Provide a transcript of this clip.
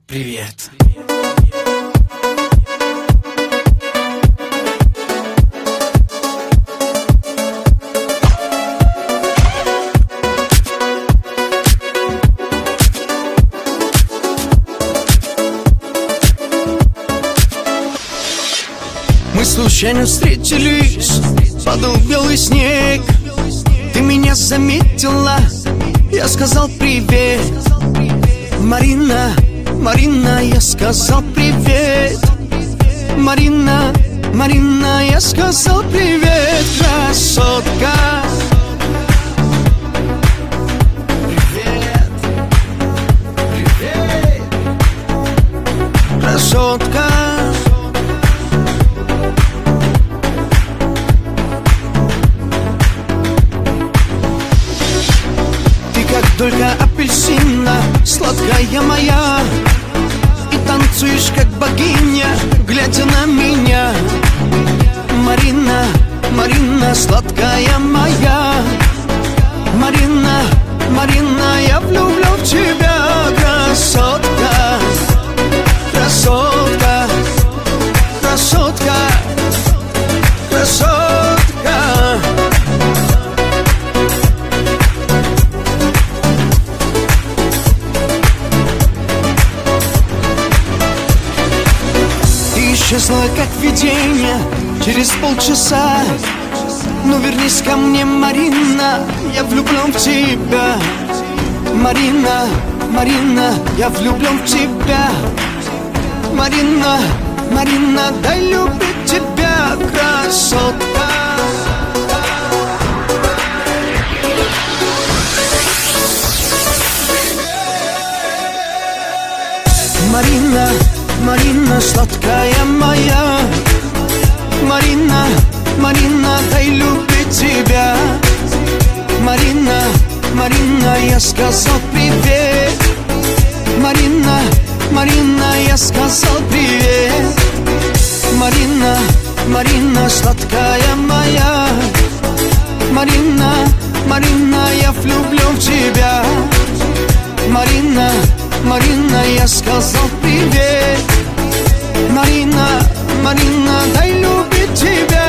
Привет. Мы случайно встретились, падал белый снег. Ты меня заметила, я сказал привет. Марина, Марина, я сказал привет. Марина, Марина, я сказал привет. Красотка. Привет, привет. Красотка. Только апельсина, сладкая моя, и танцуешь как богиня, глядя на меня. Марина, Марина, сладкая моя. Марина, Марина, я влюблен в тебя. Красотка, красотка, красотка, красотка. Исчезла как видение через полчаса. Ну вернись ко мне, Марина, я влюблен в тебя. Марина, Марина, я влюблен в тебя. Марина, Марина, дай любить тебя, красотка. Марина, Марина, сладкая моя. Марина, Марина, дай любить тебя. Марина, Марина, я сказал привет. Марина, Марина, я сказал привет. Марина, Марина, сладкая моя. Марина, Марина, я влюблен в тебя. Марина, Марина, я сказал привет. Марина, Марина, дай любить тебя.